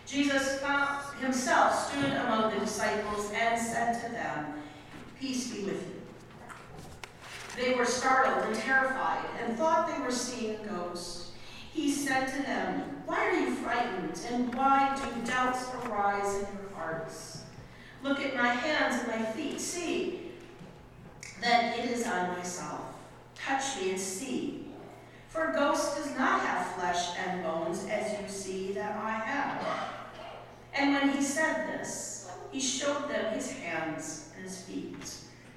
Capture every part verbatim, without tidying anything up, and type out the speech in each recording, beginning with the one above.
Jesus found himself stood among the disciples and said to them, "Peace be with you." They were startled and terrified and thought they were seeing a ghost. He said to them, "Why are you frightened, and why do doubts arise in your hearts? Look at my hands and my feet. See that it is I myself. Touch me and see. For a ghost does not have flesh and bones, as you see that I have." And when he said this, he showed them his hands and his feet.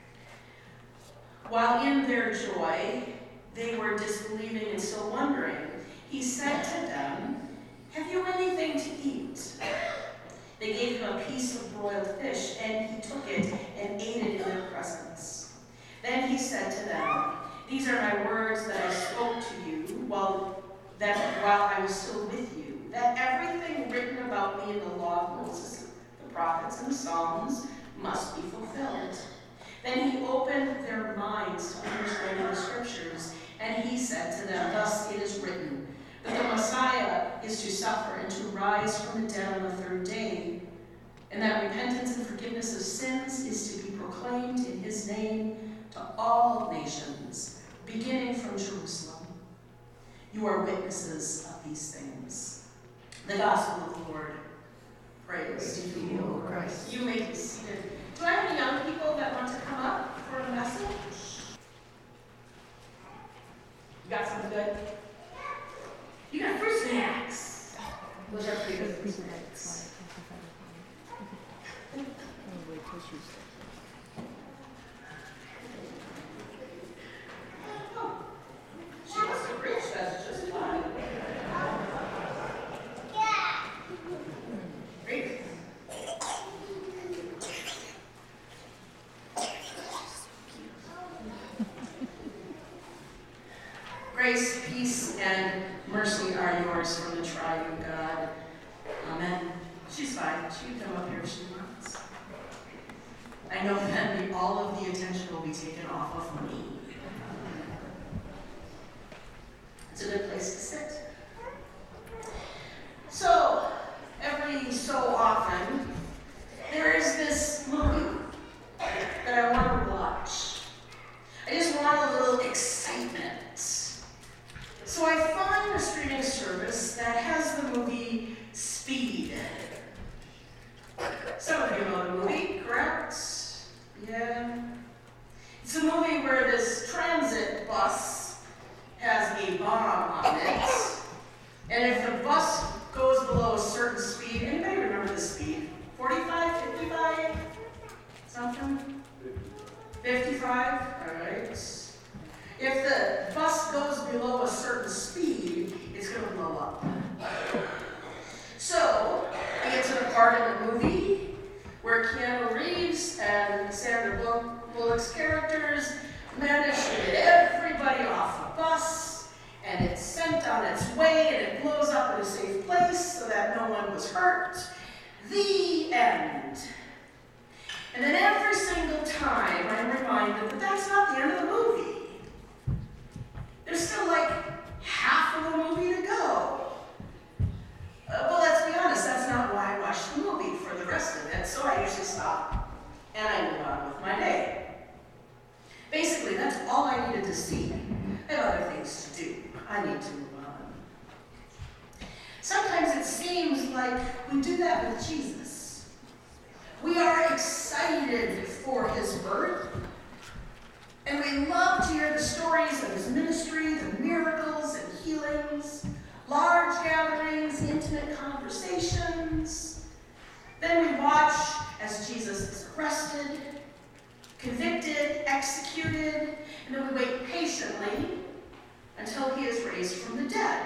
While in their joy they were disbelieving and still wondering, he said to them, "Have you anything to eat?" They gave him a piece of broiled fish, and he took it and ate it in their presence. Then he said to them, "These are my words that I spoke to you while, that, while I was still with you, that everything written about me in the law of Moses, the prophets, and the Psalms must be fulfilled." Then he opened their minds to understand the scriptures, and he said to them, "Thus it is written, that the Messiah is to suffer and to rise from the dead on the third day, and that repentance and forgiveness of sins is to be proclaimed in his name to all nations, beginning from Jerusalem. You are witnesses of these things." The gospel of the Lord. Praise to you, O Christ. You may be seated. Do I have any young people that want to come up for a message? You got something good? You got fruit snacks. Those are pretty good fruit snacks. Oh, she must have preached that's just fine. Great. Grace, peace, and mercy are yours from the triune God. Amen. She's fine. She can come up here if she wants. I know that all of the attention will be taken off of me. It's a good place to sit. So, every so often, there is this movie that I want to watch. I just want a little excitement. So I find a streaming service that has the movie Speed. Some of you know the movie, correct? Yeah. It's a movie where this transit bus has a bomb on it. And if the bus goes below a certain speed, anybody remember the speed? forty-five, fifty-five? Something? fifty-five? All right. If the bus goes below a certain speed, it's going to blow up. So, we get to the part in the movie where Keanu Reeves and Sandra Bullock's characters manage to get everybody off the bus, and it's sent on its way, and it blows up in a safe place so that no one was hurt. The end. And then every single time, I'm reminded that that's not the end of the movie. There's still like half of the movie to go. Uh, well, let's be honest, that's not why I watched the movie for the rest of it, so I usually stop and I move on with my day. Basically, that's all I needed to see. I have other things to do. I need to move on. Sometimes it seems like we do that with Jesus. We are excited for his birth. And we love to hear the stories of his ministry, the miracles and healings, large gatherings, intimate conversations. Then we watch as Jesus is arrested, convicted, executed, and then we wait patiently until he is raised from the dead.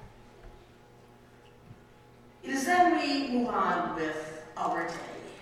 It is then we move on with our day.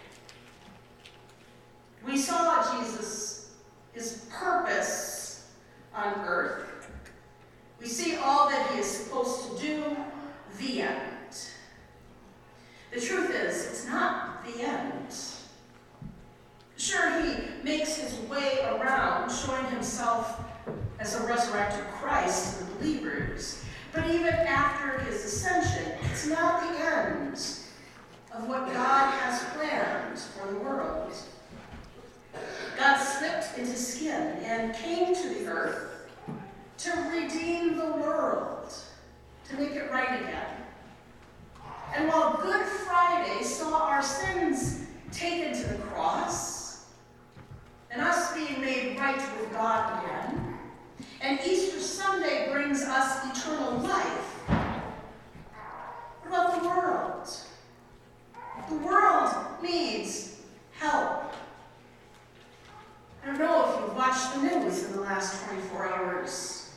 We saw Jesus his purpose on earth. We see all that he is supposed to do, the end. The truth is, it's not the end. Sure, he makes his way around, showing himself as a resurrected Christ to the believers. But even after his ascension, it's not the end. and came to the earth to redeem the world, to make it right again. And while Good Friday saw our sins taken to the cross, and us being made right with God again, and Easter Sunday brings us eternal life, what about the world? The world needs help. I don't know if you've watched the news in the last twenty-four hours,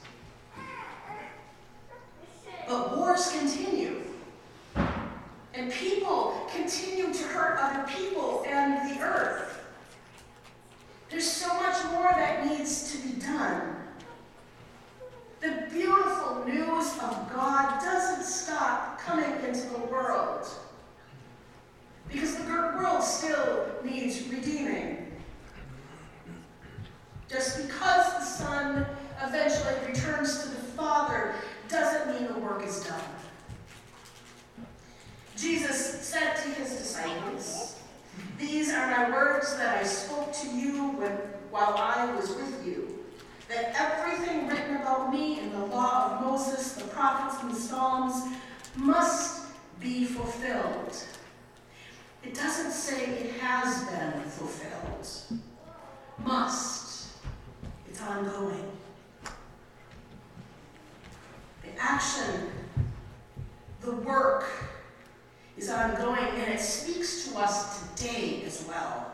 but wars continue. And people continue to hurt other people and the earth. There's so much more that needs to be done. The beautiful news of God doesn't stop coming into the world, because the world still needs redeeming. Just because the Son eventually returns to the Father doesn't mean the work is done. Jesus said to his disciples, "These are my words that I spoke to you when, while I was with you, that everything written about me in the law of Moses, the prophets, and the Psalms must be fulfilled." It doesn't say it has been fulfilled. Must. It's ongoing. The action, the work, is ongoing, and it speaks to us today as well.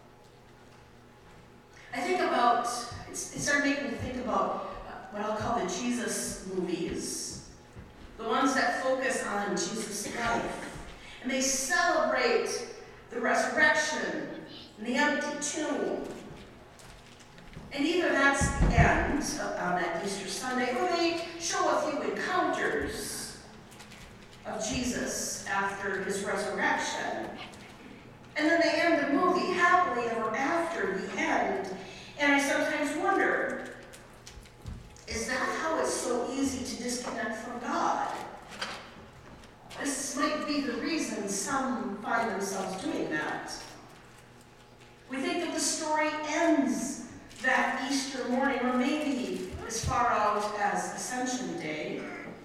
I think about, it's, it started making me think about what I'll call the Jesus movies, the ones that focus on Jesus' life, and they celebrate the resurrection and the empty tomb. And either that's the end on that Easter Sunday, or they show a few encounters of Jesus after his resurrection. And then they end the movie happily ever after the end. And I sometimes wonder, is that how it's so easy to disconnect from God? This might be the reason some find themselves doing that. We think that the story ends that Easter morning, or maybe as far out as Ascension Day.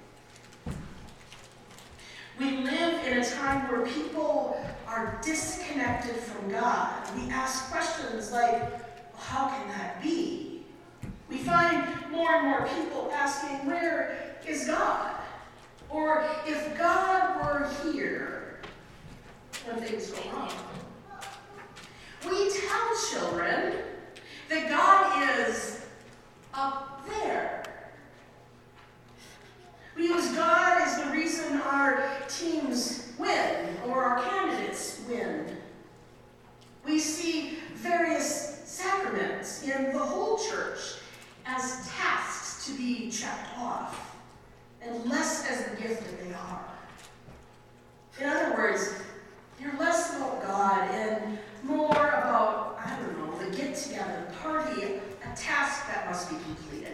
We live in a time where people are disconnected from God. We ask questions like, well, how can that be? We find more and more people asking, where is God? Or if God were here, when things go wrong. We tell children that God is up there. We use God as the reason our teams win or our candidates win. We see various sacraments in the whole church as tasks to be checked off, and less as the gift that they are. In other words, you're less about God and more about, I don't know, the get-together, party, a task that must be completed.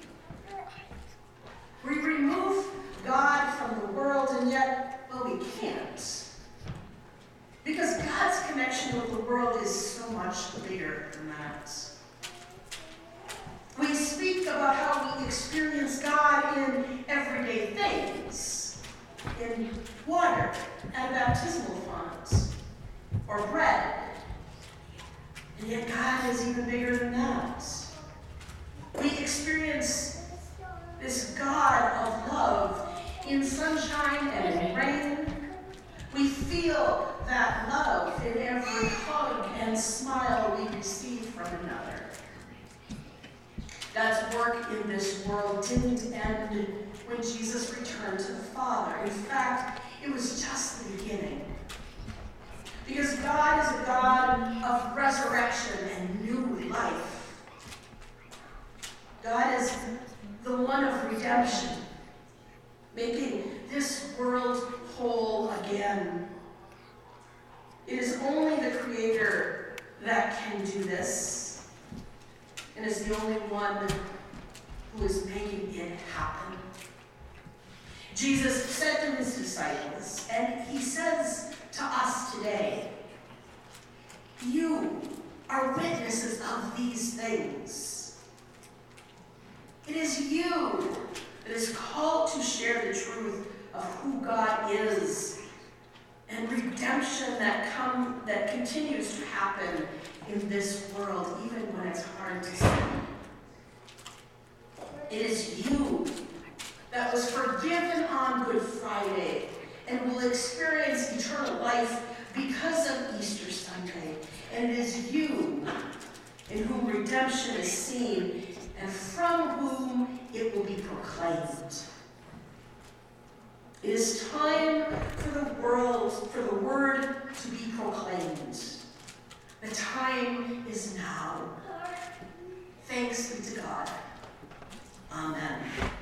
We remove God from the world, and yet, well, we can't. Because God's connection with the world is so much bigger than that. We speak about how we experience God in everyday things, in water at a baptismal font, or bread. And yet God is even bigger than that. We experience this God of love in sunshine and in rain. We feel that love in every hug and smile we receive from another. God's work in this world didn't end when Jesus returned to the Father. In fact, it was just the beginning. Because God is a God of resurrection and new life. God is the one of redemption, making this world whole again. It is only the Creator that can do this, and is the only one who is making it happen. Jesus said to his disciples, and he says to us today, "You are witnesses of these things, God is, and redemption that come that continues to happen in this world, even when it's hard to see. It is you that was forgiven on Good Friday and will experience eternal life because of Easter Sunday. And it is you in whom redemption is seen and from whom it will be proclaimed. It is time for the world, for the word to be proclaimed. The time is now. Thanks be to God. Amen.